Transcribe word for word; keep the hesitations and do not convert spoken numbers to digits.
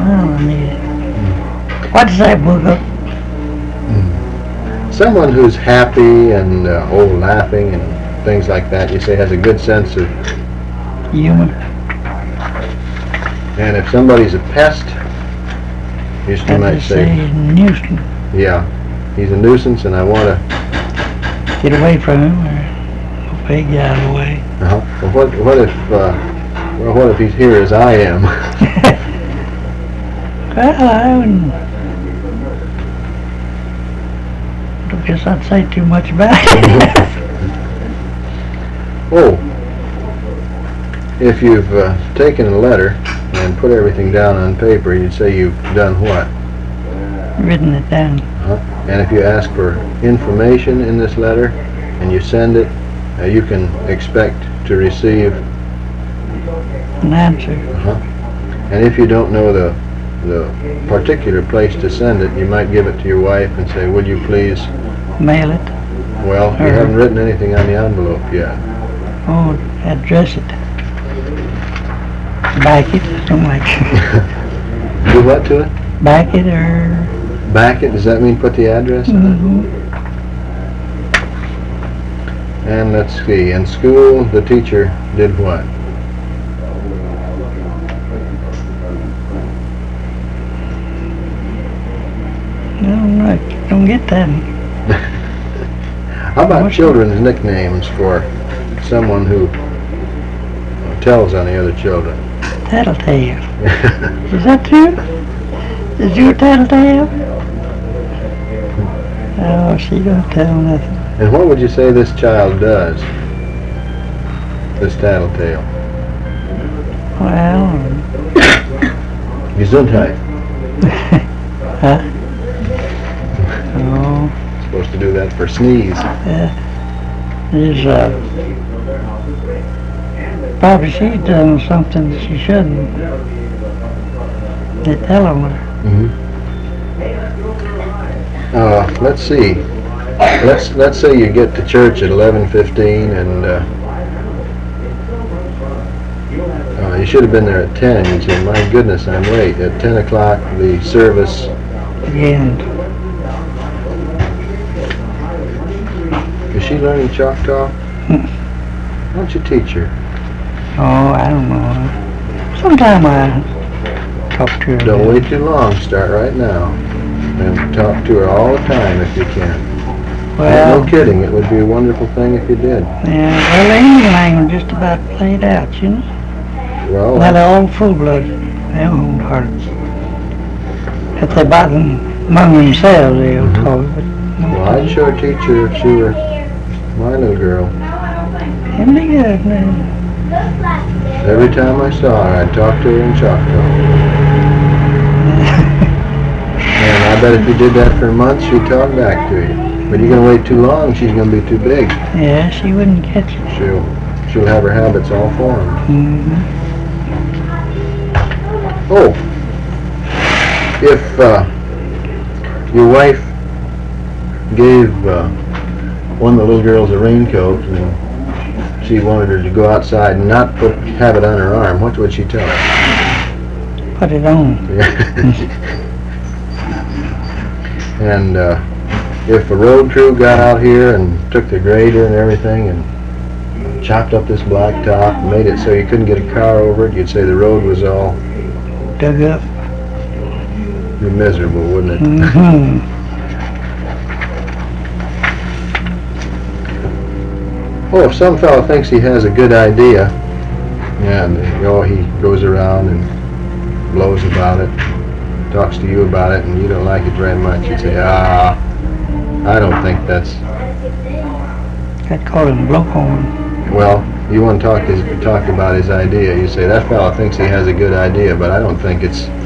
don't need it. What's that book up? Someone who's happy and uh, oh, laughing and things like that, you say has a good sense of Humor. And if somebody's a pest, you still might say, say nuisance. yeah, he's a nuisance and I want to... Get away from him or okay, get out of the way. Uh-huh. Well, what, what if, uh, well, what if he's here as I am? Well, I wouldn't... I guess I'd say too much about it. Oh, if you've uh, taken a letter and put everything down on paper, you'd say you've done what? Written it down. Uh-huh. And if you ask for information in this letter and you send it, uh, you can expect to receive An answer. uh-huh. And if you don't know the the particular place to send it, you might give it to your wife and say, "Will you please mail it?" Well, you Or- haven't written anything on the envelope yet. Oh, address it. Back it, something like that. Do what to it? Back it or... Back it? Does that mean put the address on Mm-hmm. it? And let's see. In school, the teacher did what? I don't know, I don't get that. How about What's- children's nicknames for someone who tells on the other children? Tattletale. Is that true? Is you a tattletale? Oh, she don't tell nothing. And what would you say this child does? This tattletale. Well, Gesundheit. huh? Oh, Supposed to do that for sneeze. uh, there's, uh, probably she's done something that she shouldn't. They tell them her. Mm-hmm. Uh, let's see. Let's let's say you get to church at eleven fifteen, and uh, uh, you should have been there at ten. You'd say, "My goodness, I'm late." At ten o'clock, the service. Again. Is she learning Choctaw? Why don't you teach her? Oh, I don't know. Sometime I talk to her. Don't wait too long. Start right now, and talk to her all the time if you can. Well, No kidding. It would be a wonderful thing if you did. yeah, well, the Indian language just about played out, you know. Well, Well, they're all full-blooded. They own hearts. If they bought them among themselves, they'll Mhm. talk, but well, I'd sure teach her if she were my little girl. it'd be good, man. Every time I saw her, I'd talk to her in Choctaw. And I bet if you did that for months, she'd talk back to you. But you're gonna wait too long, she's gonna be too big. Yeah, she wouldn't catch it. She'll she'll have her habits all formed. Mm-hmm. Oh, if uh, your wife gave uh, one of the little girls a raincoat and she wanted her to go outside and not put have it on her arm, what would she tell her? Put it on. And uh, if a road crew got out here and took the grader and everything and chopped up this blacktop and made it so you couldn't get a car over it, you'd say the road was all Dug up. be miserable, wouldn't it? Mm-hmm. Well, if some fellow thinks he has a good idea and you know, he goes around and blows about it, talks to you about it, and you don't like it very much, you say, ah, I don't think that's... I'd call him blowhorn. Well, you want to talk his, talk about his idea. You say, that fellow thinks he has a good idea, but I don't think it's